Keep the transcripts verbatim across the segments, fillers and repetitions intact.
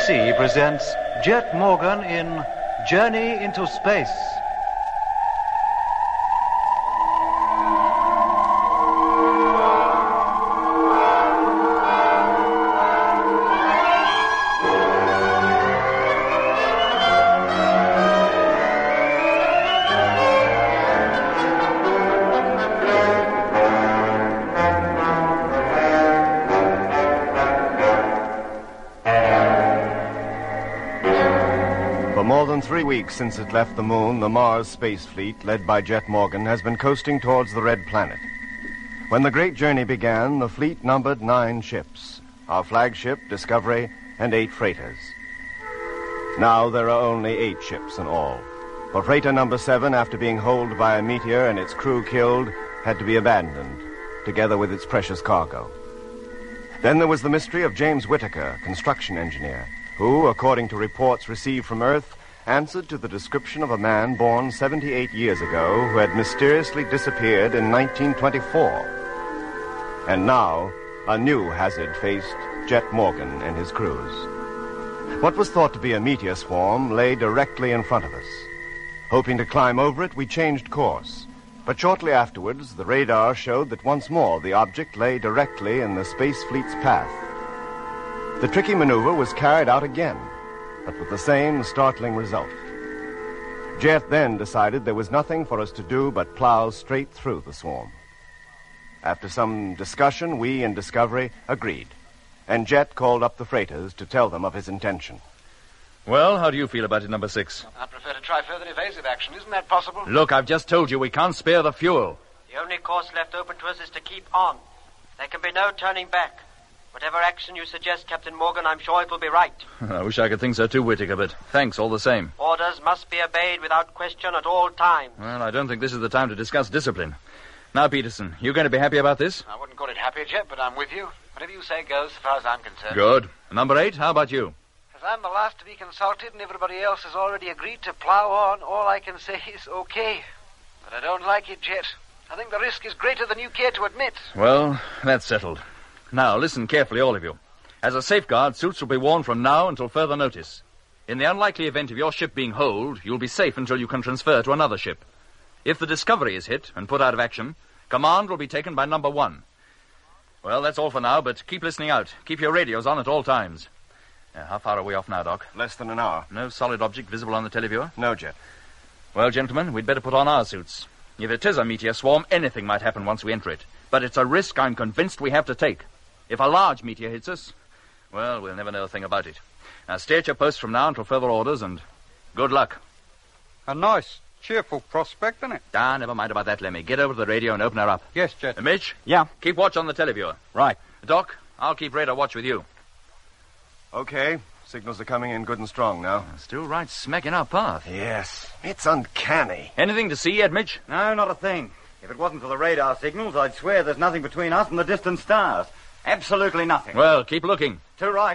C presents Jet Morgan in Journey into Space. For more than three weeks since it left the moon, the Mars Space Fleet, led by Jet Morgan, has been coasting towards the Red Planet. When the great journey began, the fleet numbered nine ships, our flagship, Discovery, and eight freighters. Now there are only eight ships in all. For freighter number seven, after being holed by a meteor and its crew killed, had to be abandoned, together with its precious cargo. Then there was the mystery of James Whittaker, construction engineer, who, according to reports received from Earth, answered to the description of a man born seventy-eight years ago who had mysteriously disappeared in nineteen twenty-four. And now, a new hazard faced Jet Morgan and his crews. What was thought to be a meteor swarm lay directly in front of us. Hoping to climb over it, we changed course. But shortly afterwards, the radar showed that once more the object lay directly in the Space Fleet's path. The tricky maneuver was carried out again, but with the same startling result. Jet then decided there was nothing for us to do but plow straight through the swarm. After some discussion, we in Discovery agreed, and Jet called up the freighters to tell them of his intention. Well, how do you feel about it, number six? I'd prefer to try further evasive action. Isn't that possible? Look, I've just told you we can't spare the fuel. The only course left open to us is to keep on. There can be no turning back. Whatever action you suggest, Captain Morgan, I'm sure it will be right. I wish I could think so too, Whittaker, but thanks all the same. Orders must be obeyed without question at all times. Well, I don't think this is the time to discuss discipline. Now, Peterson, you going to be happy about this? I wouldn't call it happy, Jet, but I'm with you. Whatever you say goes, as far as I'm concerned. Good. Number eight, how about you? As I'm the last to be consulted and everybody else has already agreed to plow on, all I can say is okay. But I don't like it, Jet. I think the risk is greater than you care to admit. Well, that's settled. Now, listen carefully, all of you. As a safeguard, suits will be worn from now until further notice. In the unlikely event of your ship being holed, you'll be safe until you can transfer to another ship. If the Discovery is hit and put out of action, command will be taken by number one. Well, that's all for now, but keep listening out. Keep your radios on at all times. Uh, how far are we off now, Doc? Less than an hour. No solid object visible on the televiewer? No, Jet. Well, gentlemen, we'd better put on our suits. If it is a meteor swarm, anything might happen once we enter it. But it's a risk I'm convinced we have to take. If a large meteor hits us, well, we'll never know a thing about it. Now, stay at your post from now until further orders, and good luck. A nice, cheerful prospect, isn't it? Ah, never mind about that, Lemmy. Get over to the radio and open her up. Yes, Jet. Uh, Mitch? Yeah? Keep watch on the televiewer. Right. Doc, I'll keep radar watch with you. Okay. Signals are coming in good and strong now. Still right smack in our path. Yes. It's uncanny. Anything to see yet, Mitch? No, not a thing. If it wasn't for the radar signals, I'd swear there's nothing between us and the distant stars. Absolutely nothing. Well, keep looking. Too right.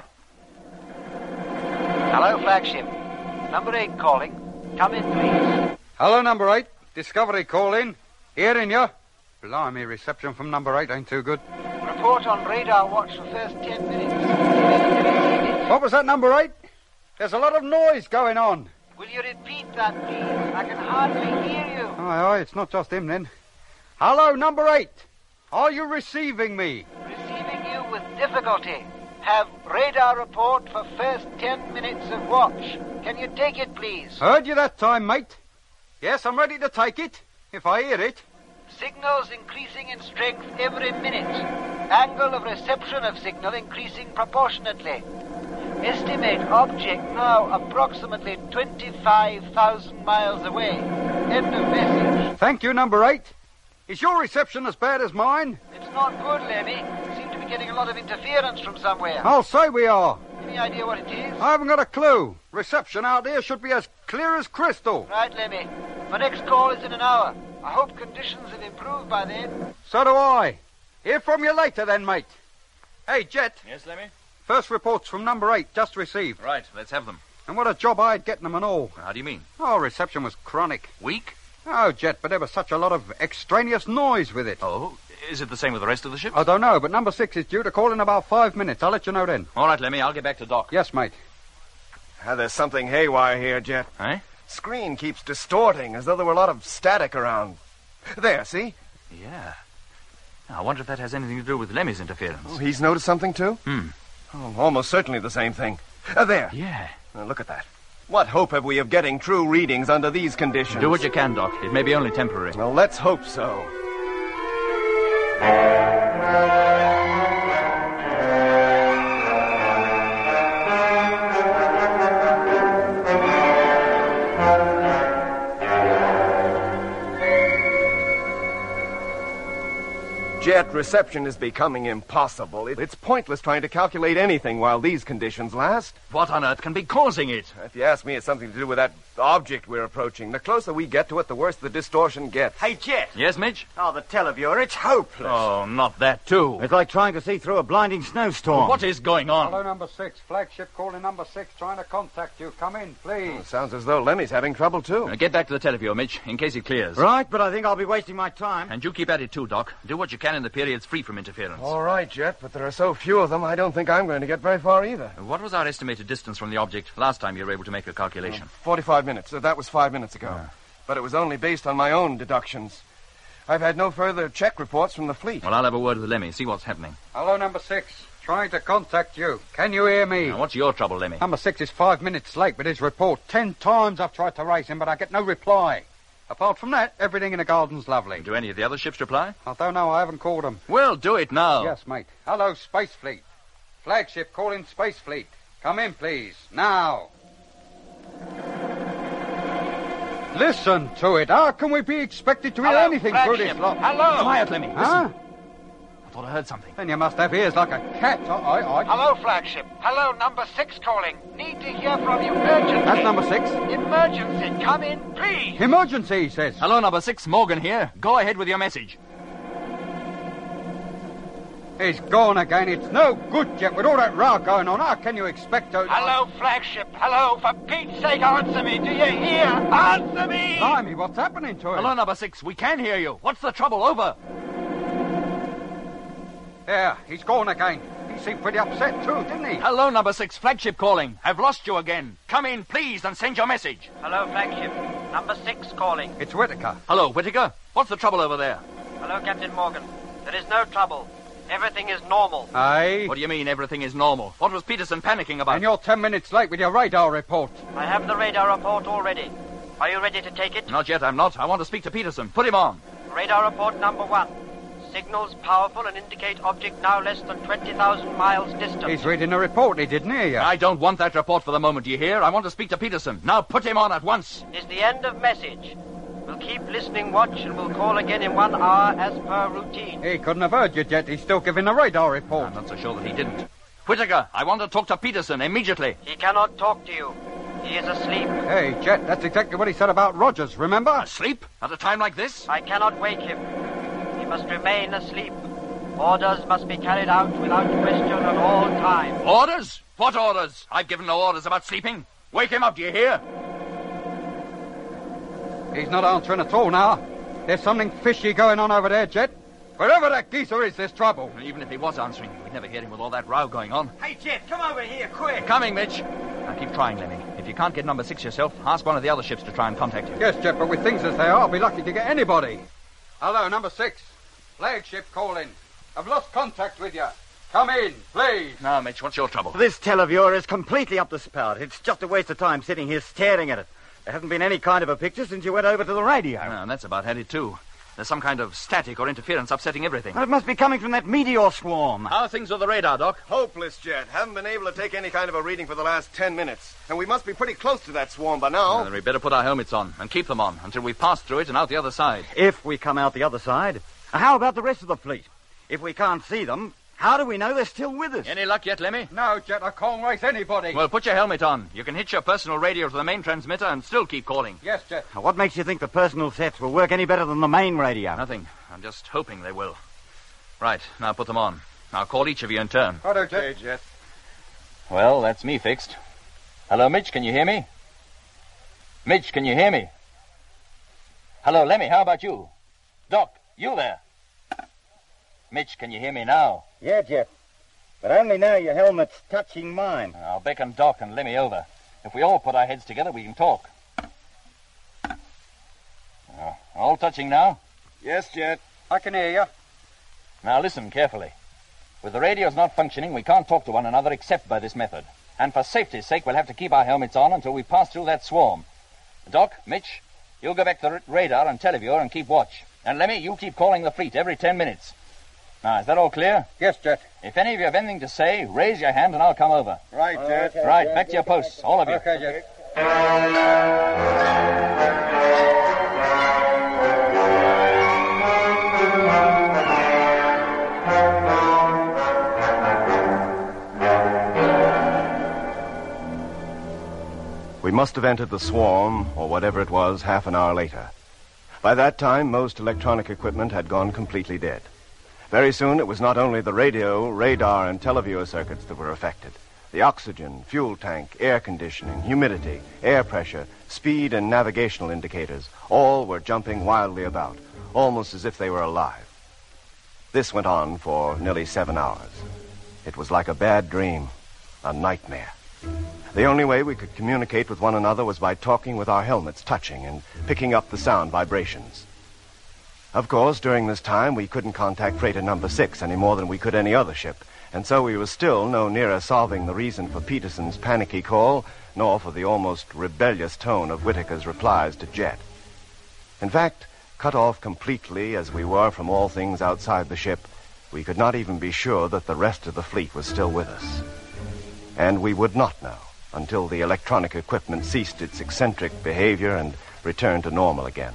Hello, flagship. Number eight calling. Come in, please. Hello, number eight. Discovery call in. Hearing you. Blimey, reception from number eight ain't too good. Report on radar watch for first ten minutes. What was that, number eight? There's a lot of noise going on. Will you repeat that, please? I can hardly hear you. Aye, aye, it's not just him, then. Hello, number eight. Are you receiving me? Receiving you with difficulty. Have radar report for first ten minutes of watch. Can you take it, please? Heard you that time, mate. Yes, I'm ready to take it, if I hear it. Signals increasing in strength every minute. Angle of reception of signal increasing proportionately. Estimate object now approximately twenty-five thousand miles away. End of message. Thank you, number eight. Is your reception as bad as mine? It's not good, Lemmy. Seem to be getting a lot of interference from somewhere. I'll say we are. Any idea what it is? I haven't got a clue. Reception out here should be as clear as crystal. Right, Lemmy. My next call is in an hour. I hope conditions have improved by then. So do I. Hear from you later then, mate. Hey, Jet. Yes, Lemmy? First reports from number eight, just received. Right, let's have them. And what a job I had getting them and all. How do you mean? Oh, reception was chronic. Weak? Oh, Jet, but there was such a lot of extraneous noise with it. Oh, is it the same with the rest of the ship? I don't know, but number six is due to call in about five minutes. I'll let you know then. All right, Lemmy, I'll get back to Doc. Yes, mate. Ah, there's something haywire here, Jet. Eh? Screen keeps distorting, as though there were a lot of static around. There, see? Yeah. I wonder if that has anything to do with Lemmy's interference. Oh, he's noticed something, too? Hmm. Oh, almost certainly the same thing. Uh, there. Yeah. Uh, look at that. What hope have we of getting true readings under these conditions? Do what you can, Doc. It may be only temporary. Well, let's hope so. Jet, reception is becoming impossible. It- It's pointless trying to calculate anything while these conditions last. What on earth can be causing it? If you ask me, it's something to do with that object we're approaching. The closer we get to it, the worse the distortion gets. Hey, Jet. Yes, Mitch? Oh, the televiewer, it's hopeless. Oh, not that, too. It's like trying to see through a blinding snowstorm. What is going on? Hello, number six. Flagship calling number six, trying to contact you. Come in, please. It sounds as though Lemmy's having trouble, too. Uh, get back to the televiewer, Mitch, in case he clears. Right, but I think I'll be wasting my time. And you keep at it, too, Doc. Do what you can in the periods free from interference. All right, Jet, but there are so few of them, I don't think I'm going to get very far either. Uh, What was our estimated distance from the object last time you were able to make a calculation? Forty-five minutes. Uh, that was five minutes ago. Ah. But it was only based on my own deductions. I've had no further check reports from the fleet. Well, I'll have a word with Lemmy, see what's happening. Hello, number six. Trying to contact you. Can you hear me? Now, what's your trouble, Lemmy? Number six is five minutes late with his report. Ten times I've tried to raise him, but I get no reply. Apart from that, everything in the garden's lovely. Do any of the other ships reply? I don't know. I haven't called them. Well, do it now. Yes, mate. Hello, Space Fleet. Flagship calling Space Fleet. Come in, please. Now. Listen to it. How can we be expected to hear Hello, anything through this flagship. lot? Hello. Quiet, Lemmy. Huh? Listen. I thought I heard something. Then you must have ears like a cat. I, I, I... Hello, Flagship. Hello, number six calling. Need to hear from you urgently. That's number six. Emergency. Come in, please. Emergency, he says. Hello, number six. Morgan here. Go ahead with your message. He's gone again. It's no good, Jet. With all that row going on, how can you expect to... Hello, Flagship. Hello. For Pete's sake, answer me. Do you hear? Answer me. Blimey, what's happening to him? Hello, number six. We can hear you. What's the trouble? Over. Yeah, he's gone again. He seemed pretty upset, too, didn't he? Hello, number six. Flagship calling. Have lost you again. Come in, please, and send your message. Hello, Flagship. Number six calling. It's Whitaker. Hello, Whittaker. What's the trouble over there? Hello, Captain Morgan. There is no trouble. Everything is normal. Aye. What do you mean everything is normal? What was Peterson panicking about? And you're ten minutes late with your radar report. I have the radar report already. Are you ready to take it? Not yet, I'm not. I want to speak to Peterson. Put him on. Radar report number one. Signals powerful and indicate object now less than twenty thousand miles distant. He's reading a report. He didn't hear you. I don't want that report for the moment, do you hear? I want to speak to Peterson. Now put him on at once. Is the end of message. We'll keep listening watch and we'll call again in one hour as per routine. He couldn't have heard you, Jet. He's still giving a radar report. I'm not so sure that he didn't. Whittaker, I want to talk to Peterson immediately. He cannot talk to you. He is asleep. Hey, Jet, that's exactly what he said about Rogers, remember? Asleep? At a time like this? I cannot wake him. He must remain asleep. Orders must be carried out without question at all times. Orders? What orders? I've given no orders about sleeping. Wake him up, do you hear? He's not answering at all now. There's something fishy going on over there, Jet. Wherever that geezer is, there's trouble. Even if he was answering, we'd never hear him with all that row going on. Hey, Jet, come over here, quick. Coming, Mitch. Now keep trying, Lemmy. If you can't get number six yourself, ask one of the other ships to try and contact you. Yes, Jet, but with things as they are, I'll be lucky to get anybody. Hello, number six. Flagship calling. I've lost contact with you. Come in, please. Now, Mitch, what's your trouble? This televiewer is completely up the spout. It's just a waste of time sitting here staring at it. There hasn't been any kind of a picture since you went over to the radio. Ah, and that's about had it, too. There's some kind of static or interference upsetting everything. Well, it must be coming from that meteor swarm. How are things with the radar, Doc? Hopeless, Jet. Haven't been able to take any kind of a reading for the last ten minutes. And we must be pretty close to that swarm by now. Well, then we'd better put our helmets on and keep them on until we pass through it and out the other side. If we come out the other side. How about the rest of the fleet? If we can't see them, how do we know they're still with us? Any luck yet, Lemmy? No, Jet, I can't race anybody. Well, put your helmet on. You can hitch your personal radio to the main transmitter and still keep calling. Yes, Jet. What makes you think the personal sets will work any better than the main radio? Nothing. I'm just hoping they will. Right, now put them on. I'll call each of you in turn. Righto, Jet. Okay, Jet. Well, that's me fixed. Hello, Mitch, can you hear me? Mitch, can you hear me? Hello, Lemmy, how about you? Doc, you there? Mitch, can you hear me now? Yeah, Jet. But only now your helmet's touching mine. I'll beckon Doc and Lemmy over. If we all put our heads together, we can talk. Uh, all touching now? Yes, Jet. I can hear you. Now listen carefully. With the radios not functioning, we can't talk to one another except by this method. And for safety's sake, we'll have to keep our helmets on until we pass through that swarm. Doc, Mitch, you'll go back to the radar and televiewer and keep watch. And Lemmy, you keep calling the fleet every ten minutes. Now, is that all clear? Yes, Jet. If any of you have anything to say, raise your hand and I'll come over. Right, Jet. Okay, right, back to your posts, all of you. Okay, Jet. We must have entered the swarm, or whatever it was, half an hour later. By that time, most electronic equipment had gone completely dead. Very soon, it was not only the radio, radar, and televiewer circuits that were affected. The oxygen, fuel tank, air conditioning, humidity, air pressure, speed, and navigational indicators all were jumping wildly about, almost as if they were alive. This went on for nearly seven hours. It was like a bad dream, a nightmare. The only way we could communicate with one another was by talking with our helmets touching and picking up the sound vibrations. Of course, during this time, we couldn't contact freighter number six any more than we could any other ship, and so we were still no nearer solving the reason for Peterson's panicky call, nor for the almost rebellious tone of Whitaker's replies to Jet. In fact, cut off completely as we were from all things outside the ship, we could not even be sure that the rest of the fleet was still with us. And we would not know until the electronic equipment ceased its eccentric behavior and returned to normal again.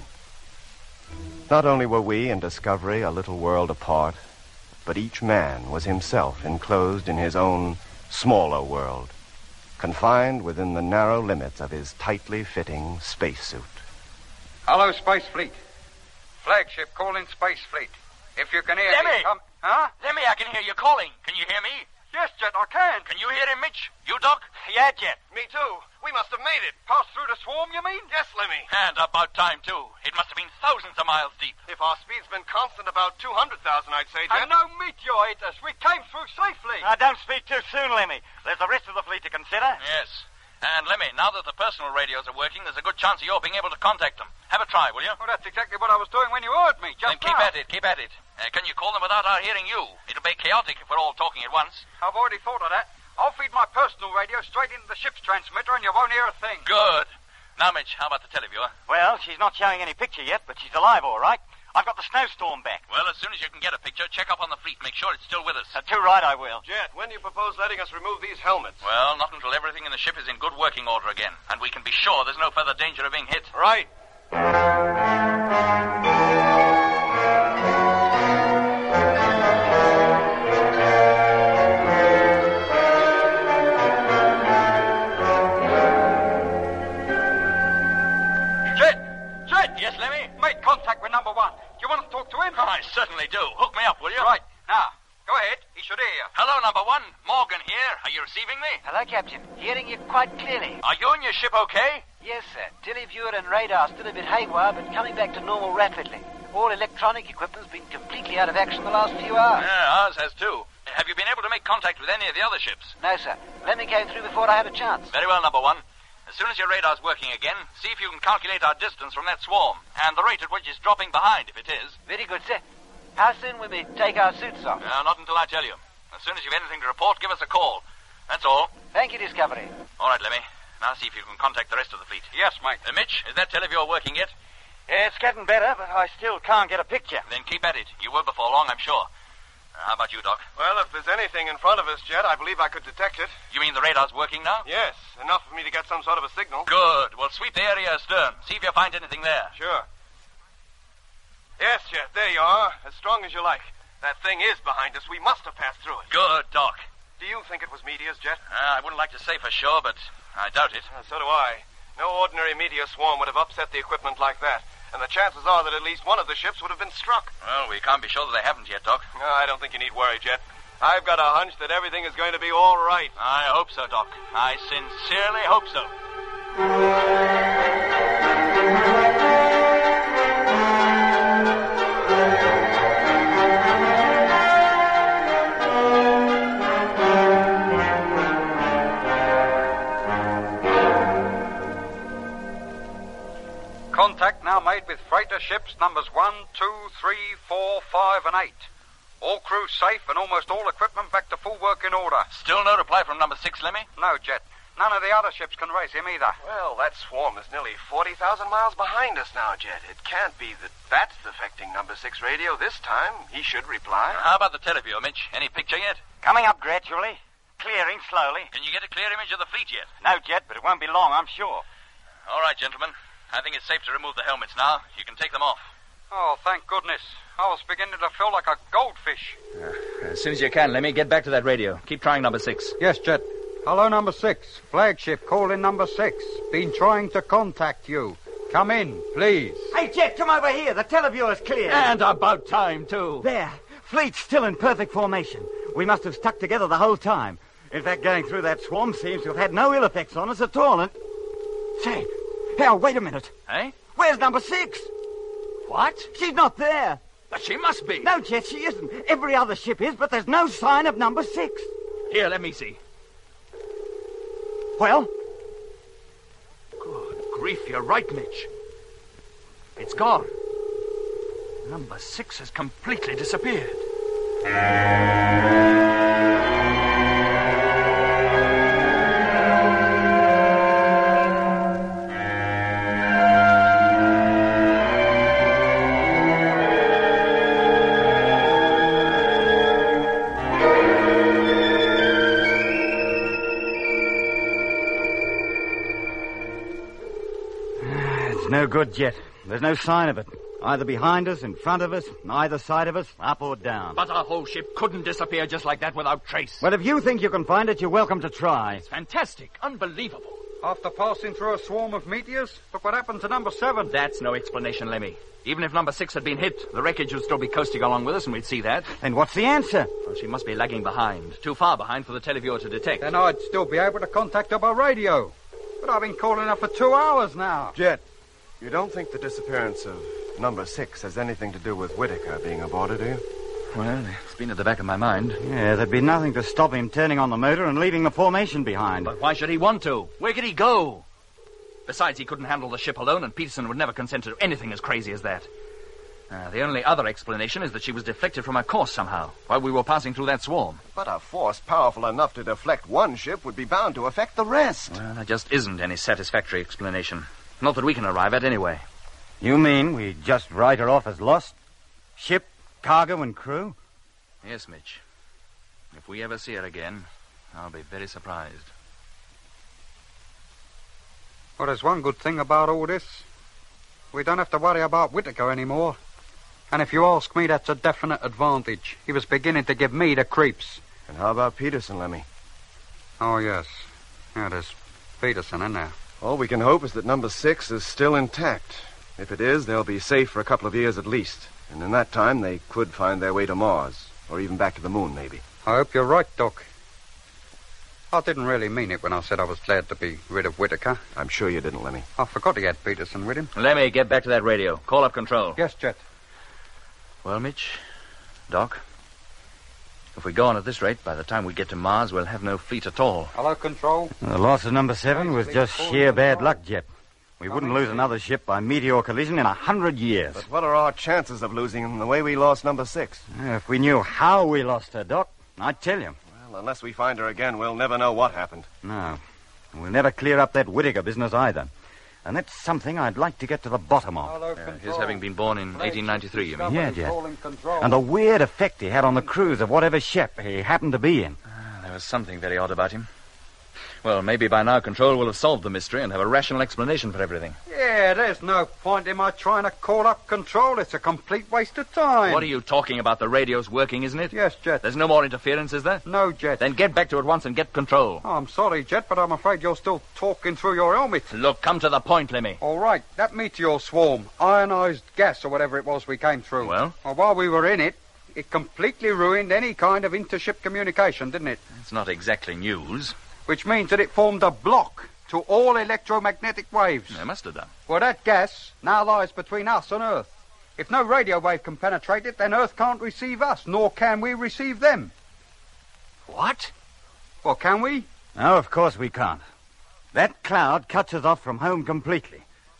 Not only were we and Discovery a little world apart, but each man was himself enclosed in his own smaller world, confined within the narrow limits of his tightly fitting spacesuit. Hello, Space Fleet. Flagship, call in Space Fleet. If you can hear Lemmy! me, come... Huh? Lemmy, I can hear you calling. Can you hear me? Yes, Jet, I can. Can you hear him, Mitch? You, Doc? Yeah, Jet. Me too. We must have made it. Pass through the swarm, you mean? Yes, Lemmy. And about time, too. It must have been thousands of miles deep. If our speed's been constant, about two hundred thousand, I'd say, Jet. And no meteor hit us. We came through safely. Now, don't speak too soon, Lemmy. There's the rest of the fleet to consider. Yes. And, Lemmy, now that the personal radios are working, there's a good chance of your being able to contact them. Have a try, will you? Well, that's exactly what I was doing when you heard me, just Then keep now. at it, keep at it. Uh, can you call them without our hearing you? It'll be chaotic if we're all talking at once. I've already thought of that. I'll feed my personal radio straight into the ship's transmitter and you won't hear a thing. Good. Now, Mitch, how about the televiewer? Well, she's not showing any picture yet, but she's alive, all right. I've got the snowstorm back. Well, as soon as you can get a picture, check up on the fleet. Make sure it's still with us. Uh, too right, I will. Jet, when do you propose letting us remove these helmets? Well, not until everything in the ship is in good working order again, and we can be sure there's no further danger of being hit. Right. Yes, Lemmy? Make contact with number one. Do you want to talk to him? I certainly do. Hook me up, will you? Right. Now, go ahead. He should hear you. Hello, number one. Morgan here. Are you receiving me? Hello, Captain. Hearing you quite clearly. Are you and your ship okay? Yes, sir. Televiewer and radar still a bit haywire, but coming back to normal rapidly. All electronic equipment's been completely out of action the last few hours. Yeah, ours has too. Have you been able to make contact with any of the other ships? No, sir. Lemmy came through before I had a chance. Very well, number one. As soon as your radar's working again, see if you can calculate our distance from that swarm, and the rate at which it's dropping behind, if it is. Very good, sir. How soon will we take our suits off? Uh, not until I tell you. As soon as you've anything to report, give us a call. That's all. Thank you, Discovery. All right, Lemmy. Now see if you can contact the rest of the fleet. Yes, mate. Uh, Mitch, is that televiewer working yet? Yeah, it's getting better, but I still can't get a picture. Then keep at it. You will before long, I'm sure. Uh, how about you, Doc? Well, if there's anything in front of us, Jet, I believe I could detect it. You mean the radar's working now? Yes, enough for me to get some sort of a signal. Good. Well, sweep the area astern. See if you find anything there. Sure. Yes, Jet, there you are. As strong as you like. That thing is behind us. We must have passed through it. Good, Doc. Do you think it was meteors, Jet? Uh, I wouldn't like to say for sure, but I doubt it. Uh, so do I. No ordinary meteor swarm would have upset the equipment like that. And the chances are that at least one of the ships would have been struck. Well, we can't be sure that they haven't yet, Doc. No, I don't think you need worry, Jet. I've got a hunch that everything is going to be all right. I hope so, Doc. I sincerely hope so. made with freighter ships numbers one, two, three, four, five, and eight. All crew safe and almost all equipment back to full working order. Still no reply from number six, Lemmy? No, Jet. None of the other ships can raise him either. Well, that swarm is nearly forty thousand miles behind us now, Jet. It can't be that that's affecting number six radio this time. He should reply. How about the teleview, Mitch? Any picture yet? Coming up gradually. Clearing slowly. Can you get a clear image of the fleet yet? No, Jet, but it won't be long, I'm sure. All right, gentlemen. I think it's safe to remove the helmets now. You can take them off. Oh, thank goodness. I was beginning to feel like a goldfish. Uh, as soon as you can, Lemmy, get back to that radio. Keep trying number six. Yes, Jet. Hello, number six. Flagship calling number six. Been trying to contact you. Come in, please. Hey, Jet, come over here. The televiewer's clear. And about time, too. There. Fleet's still in perfect formation. We must have stuck together the whole time. In fact, going through that swarm seems to have had no ill effects on us at all. And... Say, Hal, wait a minute. Eh? Where's number six? What? She's not there. But she must be. No, Jet, she isn't. Every other ship is, but there's no sign of number six. Here, let me see. Well? Good grief, you're right, Mitch. It's gone. Number six has completely disappeared. No good, Jet. There's no sign of it. Either behind us, in front of us, on either side of us, up or down. But our whole ship couldn't disappear just like that without trace. Well, if you think you can find it, you're welcome to try. It's fantastic. Unbelievable. After passing through a swarm of meteors, look what happened to number seven. That's no explanation, Lemmy. Even if number six had been hit, the wreckage would still be coasting along with us, and we'd see that. Then what's the answer? Well, she must be lagging behind. Too far behind for the televiewer to detect. Then I'd still be able to contact her by radio. But I've been calling her for two hours now. Jet, you don't think the disappearance of number six has anything to do with Whitaker being aboard, do you? Well, it's been at the back of my mind. Yeah, there'd be nothing to stop him turning on the motor and leaving the formation behind. But why should he want to? Where could he go? Besides, he couldn't handle the ship alone, and Peterson would never consent to anything as crazy as that. Uh, the only other explanation is that she was deflected from her course somehow, while we were passing through that swarm. But a force powerful enough to deflect one ship would be bound to affect the rest. Well, there just isn't any satisfactory explanation. Not that we can arrive at, anyway. You mean we just write her off as lost? Ship, cargo, and crew? Yes, Mitch. If we ever see her again, I'll be very surprised. Well, there's one good thing about all this. We don't have to worry about Whitaker anymore. And if you ask me, that's a definite advantage. He was beginning to give me the creeps. And how about Peterson, Lemmy? Oh, yes. Yeah, there's Peterson in there. All we can hope is that number six is still intact. If it is, they'll be safe for a couple of years at least. And in that time, they could find their way to Mars. Or even back to the moon, maybe. I hope you're right, Doc. I didn't really mean it when I said I was glad to be rid of Whitaker. I'm sure you didn't, Lemmy. I forgot he had Peterson with him. Lemmy, get back to that radio. Call up control. Yes, Jet. Well, Mitch, Doc, if we go on at this rate, by the time we get to Mars, we'll have no fleet at all. Hello, control. The loss of number seven was just sheer bad luck, Jet. We wouldn't lose another ship by meteor collision in a hundred years. But what are our chances of losing them the way we lost number six? If we knew how we lost her, Doc, I'd tell you. Well, unless we find her again, we'll never know what happened. No. We'll never clear up that Whitaker business either. And that's something I'd like to get to the bottom of. Hello, Yeah, his having been born in eighteen ninety-three, you mean? Yeah, Jet. And the weird effect he had on the crews of whatever ship he happened to be in. Ah, there was something very odd about him. Well, maybe by now Control will have solved the mystery and have a rational explanation for everything. Yeah, there's no point in my trying to call up Control. It's a complete waste of time. What are you talking about? The radio's working, isn't it? Yes, Jet. There's no more interference, is there? No, Jet. Then get back to it once and get Control. Oh, I'm sorry, Jet, but I'm afraid you're still talking through your helmet. Look, come to the point, Lemmy. All right, that meteor swarm, ionized gas or whatever it was we came through. Well? Well, while we were in it, it completely ruined any kind of intership communication, didn't it? It's not exactly news. Which means that it formed a block to all electromagnetic waves. They must have done. Well, that gas now lies between us and Earth. If no radio wave can penetrate it, then Earth can't receive us, nor can we receive them. What? Well, can we? No, of course we can't. That cloud cuts us off from home completely.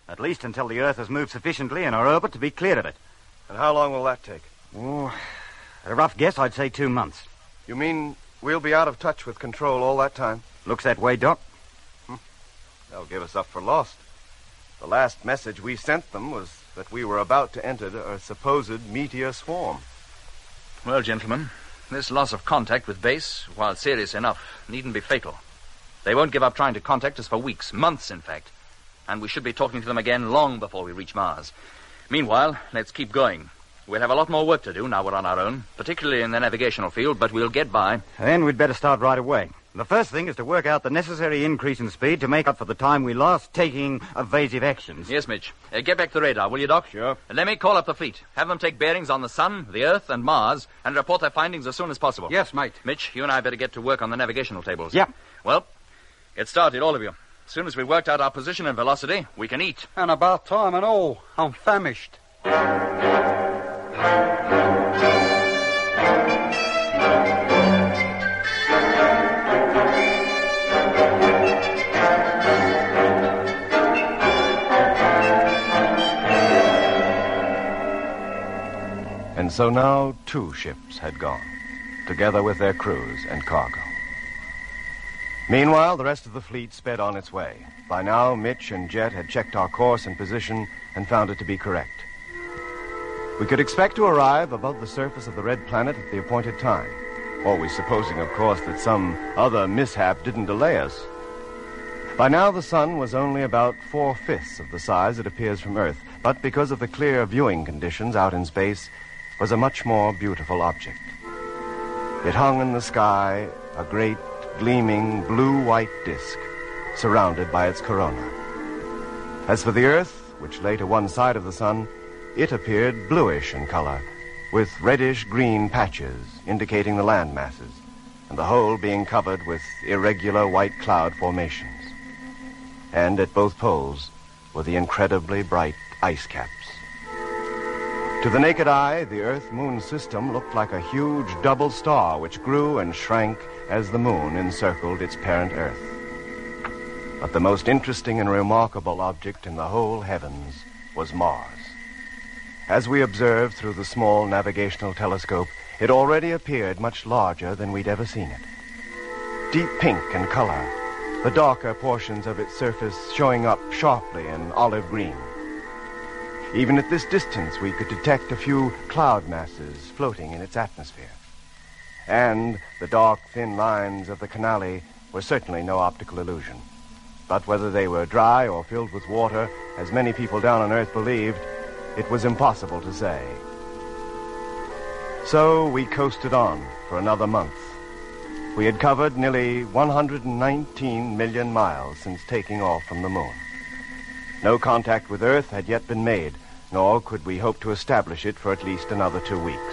At least until the Earth has moved sufficiently in her orbit to be cleared of it. And how long will that take? Oh, at a rough guess, I'd say two months. You mean we'll be out of touch with control all that time? Looks that way, Doc. Hmm. They'll give us up for lost. The last message we sent them was that we were about to enter a supposed meteor swarm. Well, gentlemen, this loss of contact with base, while serious enough, needn't be fatal. They won't give up trying to contact us for weeks, months, in fact. And we should be talking to them again long before we reach Mars. Meanwhile, let's keep going. We'll have a lot more work to do now we're on our own, particularly in the navigational field, but we'll get by. Then we'd better start right away. The first thing is to work out the necessary increase in speed to make up for the time we lost taking evasive actions. Yes, Mitch. Uh, get back the radar, will you, Doc? Sure. And let me call up the fleet. Have them take bearings on the Sun, the Earth, and Mars, and report their findings as soon as possible. Yes, mate. Mitch, you and I better get to work on the navigational tables. Yeah. Well, get started, all of you. As soon as we've worked out our position and velocity, we can eat. And about time and all. I'm famished. And so now two ships had gone, together with their crews and cargo. Meanwhile, the rest of the fleet sped on its way. By now, Mitch and Jet had checked our course and position and found it to be correct. We could expect to arrive above the surface of the red planet at the appointed time, always supposing, of course, that some other mishap didn't delay us. By now, the sun was only about four-fifths of the size it appears from Earth, but because of the clear viewing conditions out in space, was a much more beautiful object. It hung in the sky, a great, gleaming, blue-white disk, surrounded by its corona. As for the Earth, which lay to one side of the sun, it appeared bluish in color, with reddish-green patches indicating the land masses, and the whole being covered with irregular white cloud formations. And at both poles were the incredibly bright ice caps. To the naked eye, the Earth-Moon system looked like a huge double star which grew and shrank as the moon encircled its parent Earth. But the most interesting and remarkable object in the whole heavens was Mars. As we observed through the small navigational telescope, it already appeared much larger than we'd ever seen it. Deep pink in color, the darker portions of its surface showing up sharply in olive green. Even at this distance, we could detect a few cloud masses floating in its atmosphere. And the dark, thin lines of the canali were certainly no optical illusion. But whether they were dry or filled with water, as many people down on Earth believed, it was impossible to say. So we coasted on for another month. We had covered nearly one hundred nineteen million miles since taking off from the moon. No contact with Earth had yet been made, nor could we hope to establish it for at least another two weeks.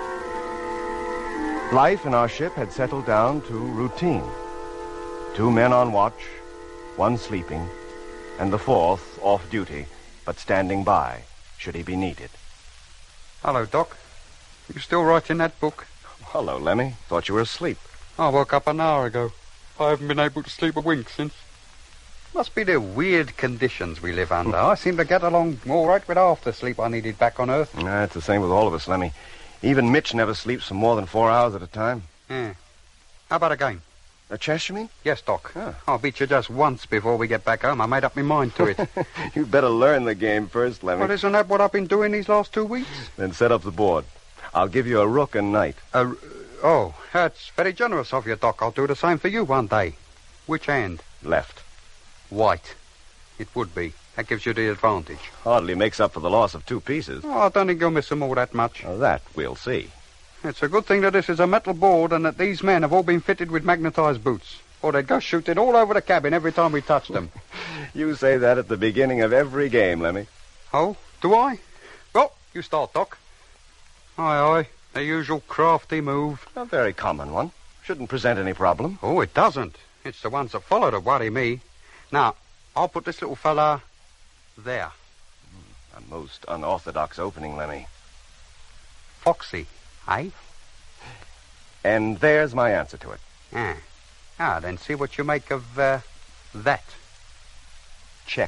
Life in our ship had settled down to routine. Two men on watch, one sleeping, and the fourth off duty, but standing by, should he be needed. Hello, Doc. You still writing that book? Hello, Lemmy. Thought you were asleep. I woke up an hour ago. I haven't been able to sleep a wink since. Must be the weird conditions we live under. I seem to get along all right with half the sleep I needed back on Earth. Nah, it's the same with all of us, Lemmy. Even Mitch never sleeps for more than four hours at a time. Yeah. How about a game? A chess, you mean? Yes, Doc. Oh. I'll beat you just once before we get back home. I made up my mind to it. You'd better learn the game first, Lemmy. Well, isn't that what I've been doing these last two weeks? Then set up the board. I'll give you a rook and knight. Uh, oh, that's very generous of you, Doc. I'll do the same for you one day. Which hand? Left. White. It would be. That gives you the advantage. Hardly makes up for the loss of two pieces. Oh, I don't think you'll miss them all that much. Oh, that we'll see. It's a good thing that this is a metal board and that these men have all been fitted with magnetized boots. Or they'd go shooting all over the cabin every time we touched them. You say that at the beginning of every game, Lemmy. Oh, do I? Well, you start, Doc. Aye, aye. The usual crafty move. A very common one. Shouldn't present any problem. Oh, it doesn't. It's the ones that follow that worry me. Now, I'll put this little fella there. A most unorthodox opening, Lemmy. Foxy, eh? And there's my answer to it. Ah. Ah, then see what you make of, uh, that. Check.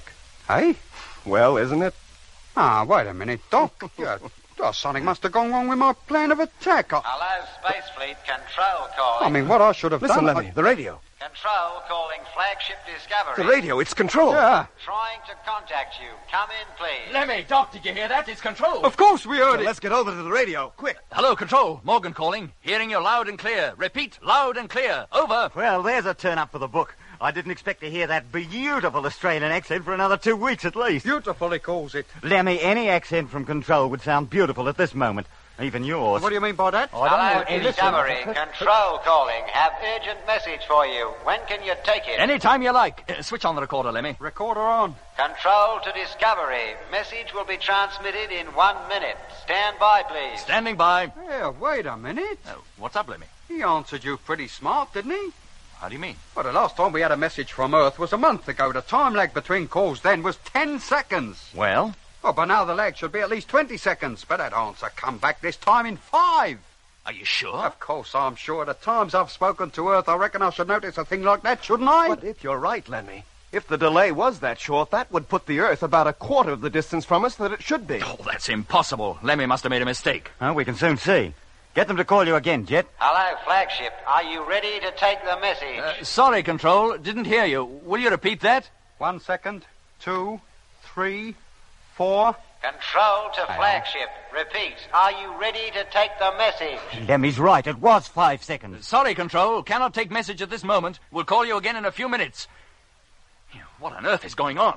Hey? Well, isn't it? Ah, wait a minute, Doc. yeah, oh, something must have gone wrong with my plan of attack. I, Hello, Space Fleet. Control calling. I mean, what I should have Listen, done... Lemmy, the radio. Control calling flagship Discovery. The radio, it's Control. Yeah. Trying to contact you. Come in, please. Lemmy, Doc, did you hear that? It's Control. Of course we heard So it. let's get over to the radio, quick. Hello, Control. Morgan calling. Hearing you loud and clear. Repeat, loud and clear. Over. Well, there's a turn up for the book. I didn't expect to hear that beautiful Australian accent for another two weeks at least. Beautiful, he calls it. Lemmy, any accent from Control would sound beautiful at this moment. Even yours. What do you mean by that? I don't know. Hello, Hey, Discovery. listen. Control calling. Have urgent message for you. When can you take it? Anytime you like. Uh, switch on the recorder, Lemmy. Recorder on. Control to Discovery. Message will be transmitted in one minute. Stand by, please. Standing by. Yeah, wait a minute. Oh, what's up, Lemmy? He answered you pretty smart, didn't he? How do you mean? Well, the last time we had a message from Earth was a month ago. The time lag between calls then was ten seconds. Well? Oh, but now the lag should be at least twenty seconds. But that answer come back this time in five. Are you sure? Of course I'm sure. The times I've spoken to Earth, I reckon I should notice a thing like that, shouldn't I? But if you're right, Lemmy, if the delay was that short, that would put the Earth about a quarter of the distance from us that it should be. Oh, that's impossible. Lemmy must have made a mistake. Oh, we can soon see. Get them to call you again, Jet. Hello, flagship. Are you ready to take the message? Uh, sorry, Control. Didn't hear you. Will you repeat that? One second, two, three, four. Control to flagship. Repeat. Are you ready to take the message? Lemmy's right. It was five seconds. Sorry, Control. Cannot take message at this moment. We'll call you again in a few minutes. What on earth is going on?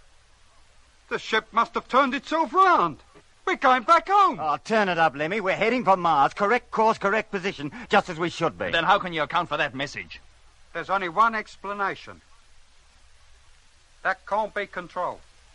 The ship must have turned itself round. We're going back home. Oh, turn it up, Lemmy. We're heading for Mars. Correct course, correct position, just as we should be. Then how can you account for that message? There's only one explanation. That can't be Control.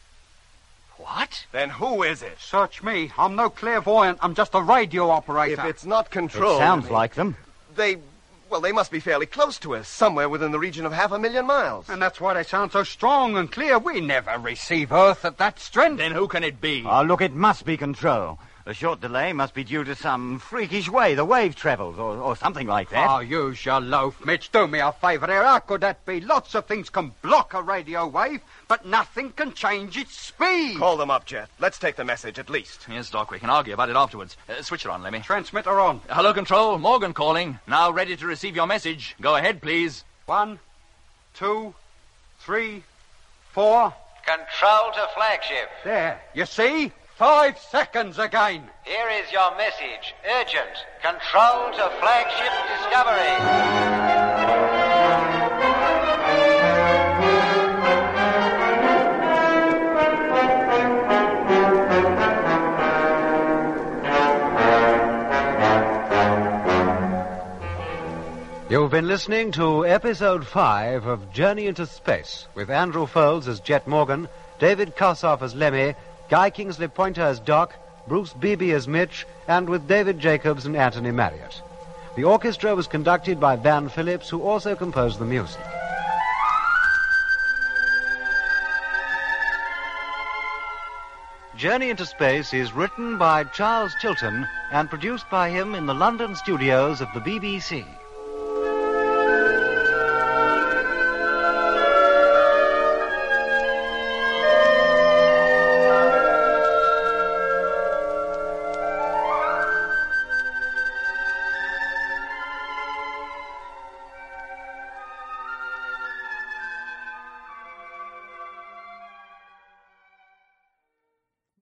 What? Then who is it? Search me. I'm no clairvoyant. I'm just a radio operator. If it's not Control... It sounds Lemmy, like them. They... Well, they must be fairly close to us, somewhere within the region of half a million miles. And that's why they sound so strong and clear. We never receive Earth at that strength. Then who can it be? Oh, look, it must be Control. The short delay must be due to some freakish way the wave travels, or, or something like that. Oh, use your loaf, Mitch. Do me a favour there. How could that be? Lots of things can block a radio wave, but nothing can change its speed. Call them up, Jet. Let's take the message, at least. Yes, Doc, we can argue about it afterwards. Uh, switch it on, Lemmy. Transmitter on. Hello, Control. Morgan calling. Now ready to receive your message. Go ahead, please. One, two, three, four. Control to flagship. There. You see? Five seconds again. Here is your message. Urgent. Control to flagship Discovery. You've been listening to episode five of Journey into Space with Andrew Foulds as Jet Morgan, David Kossoff as Lemmy, Guy Kingsley Pointer as Doc, Bruce Beebe as Mitch, and with David Jacobs and Anthony Marriott. The orchestra was conducted by Van Phillips, who also composed the music. Journey into Space is written by Charles Chilton and produced by him in the London studios of the B B C.